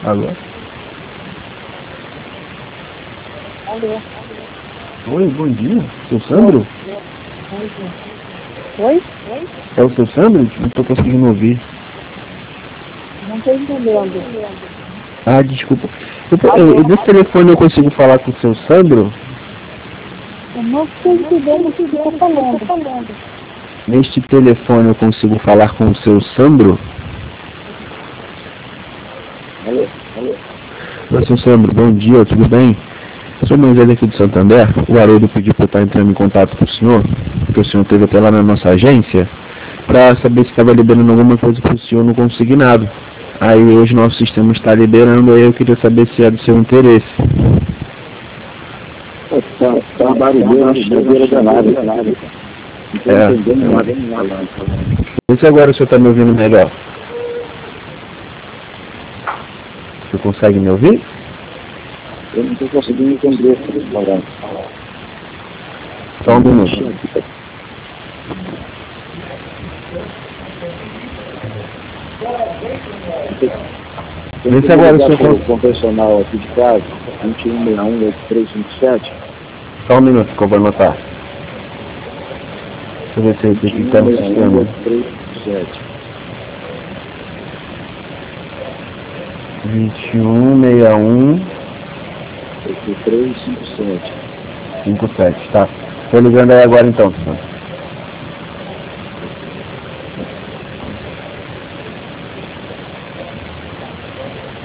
Alô? Alô? Oi, bom dia. Seu Sandro? Oi? É o seu Sandro? Não estou conseguindo ouvir. Não estou entendendo. Ah, desculpa. Desse telefone eu consigo falar com o seu Sandro? Eu não estou entendendo o que você está falando. Neste telefone eu consigo falar com o seu Sandro? Alô? Oi, seu Sandro, bom dia, tudo bem? Eu sou Moisés aqui de Santander. O Haroldo pediu para eu estar entrando em contato com o senhor, porque o senhor esteve até lá na nossa agência, para saber se estava liberando alguma coisa para o senhor no consignado. Aí hoje nosso sistema está liberando, aí eu queria saber se é do seu interesse. Tá barulheiro, uma chaveira danada. Não tô É. entendendo nada. Vê se agora o senhor está me ouvindo melhor. Você consegue me ouvir? Eu não tô conseguindo entender o que você tá falando. Só um minuto. Vê se agora o senhor consegue. Com o personal aqui de casa, 2161-8357. Só um minuto que eu vou anotar. Deixa eu ver se ele está no sistema. 2161 8357. 57, tá. Tô ligando aí agora então, senhor.